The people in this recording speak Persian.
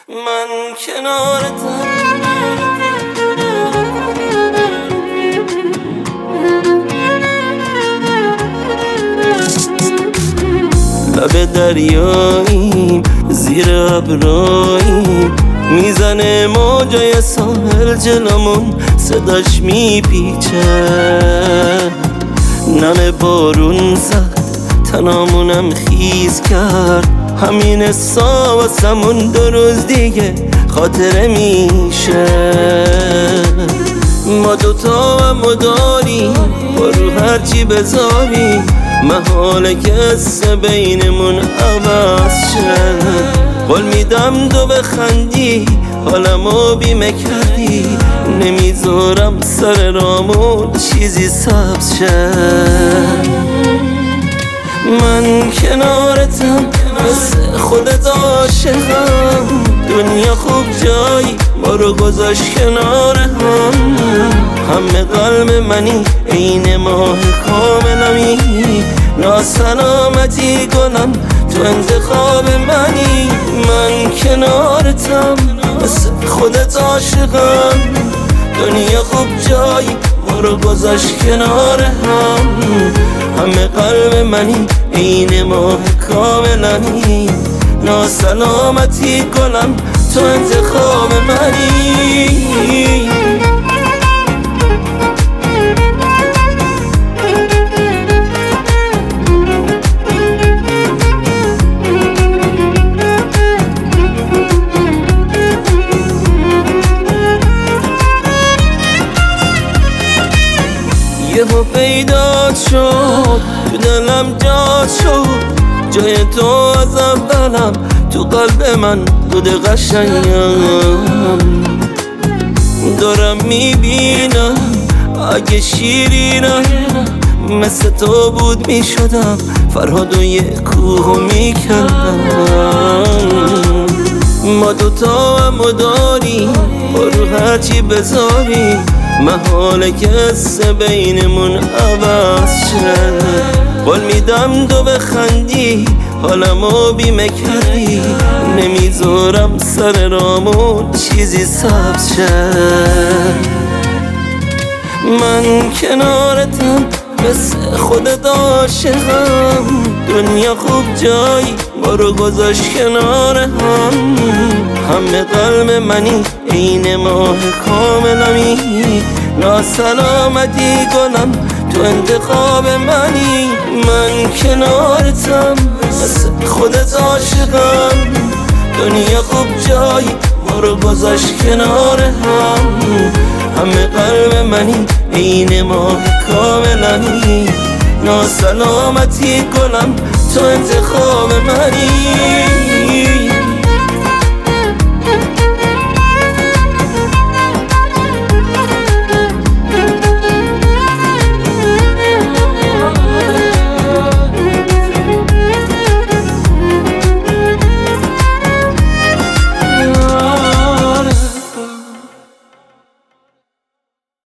من کنارتم لب دریاییم زیر ابراییم میزنه موجای ساحل جلومون صداش میپیچه نم بارون زد تنامونم خیز کرد همین حسا واسمون 2 روز دیگه خاطره میشه ما دوتا همو داریم برو هرچی بذاریم محاله که قصه بینمون عوض شه قول میدم تو بخندی حالمو بیمه کردی نمیذارم سر رامون چیزی سبز شه من کنارتم مثل خودت عاشقم دنیا خوب جایی ما رو گذاشت کنار همه قلب منی عین ماه کاملمی ناسلامتی کنم تو انتخاب منی من کنارتم مثل خودت عاشقم دنیا خوب جایی ما رو گذاشت کنار همه قلب منی عین ماه کاملمی ناسلامتی کنم تو انتخاب منی یهو پیدا شد تو دلم جا شد جای تو از اولم تو قلب من بود قشنگم دارم میبینم اگه شیرینم مثل تو بود میشدم فرهاد و یه کوه میکردم ما دوتا همو داریم برو هرچی بذاریم محاله که قصه بینمون عوض شه قول میدم تو بخندی حالمو بیمه کردی نمیذارم سر رامون چیزی سبز شه من کنارتم مثل خودت عاشقم دنیا خوب جایی ما رو گذاشت کنار همه قلب منی عین ماه کاملمی ناسلامتی کنم تو انتخاب منی من کنارتم مثل خودت عاشقم دنیا خوب جایی ما رو گذاشت کنار همه قلب منی عین ماه کاملمی ناسلامتی کنم تو انتخاب منی